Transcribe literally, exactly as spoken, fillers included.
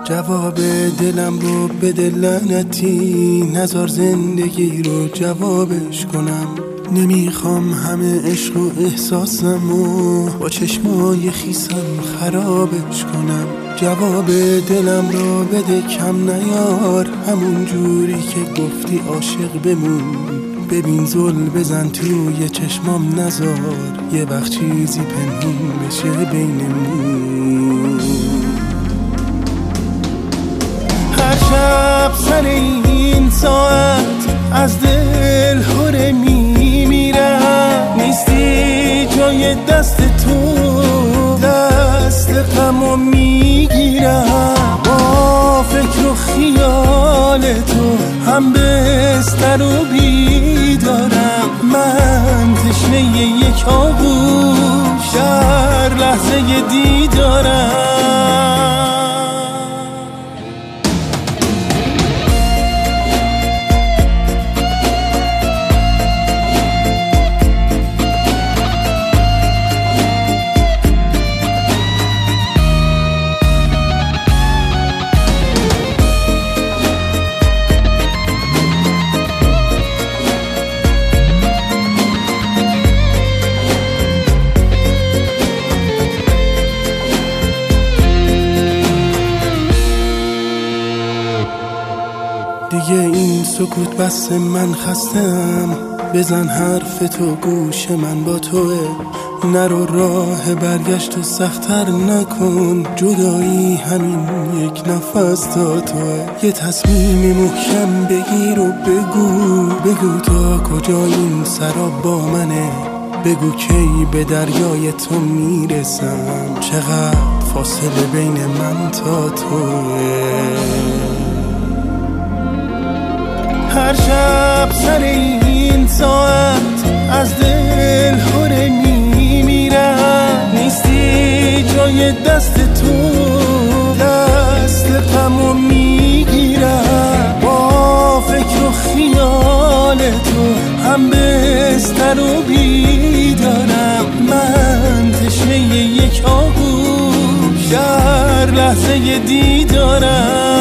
جواب دلم رو بده لعنتی، نذار زندگی رو جوابش کنم. نمیخوام همه عشق و احساسمو با چشمای خیسم خرابش کنم. جواب دلم رو بده کم نیار، همون جوری که گفتی عاشق بمون. ببین زل بزن توی چشمام نذار، یه وقت چیزی پنهون بشه بینمون. هر شب سر این ساعت از دل هره میمیرم، نیستی جای دست تو، دست غمو میگیرم. با فکر و خیال تو هم بستر و بیدارم، من تشنه یک آغوش در لحظه دیدارم. دیگه این سکوت بس من خستم، بزن حرف تو گوش من با توه. نرو راه برگشت و سخت‌تر نکن، جدایی همین یک نفس تا توه. یه تصمیمی محکم بگیر و بگو، بگو تا کجا این سراب با منه. بگو کی به دریای تو میرسم، چقدر فاصله بین من تا توه. هر شب سر این ساعت از دل هره میمیرم، نیستی جای دست تو، دست غمو میگیرم. با فکر و خیال تو هم بستر و بیدارم، من تشنه یک آغوش در لحظه دیدارم.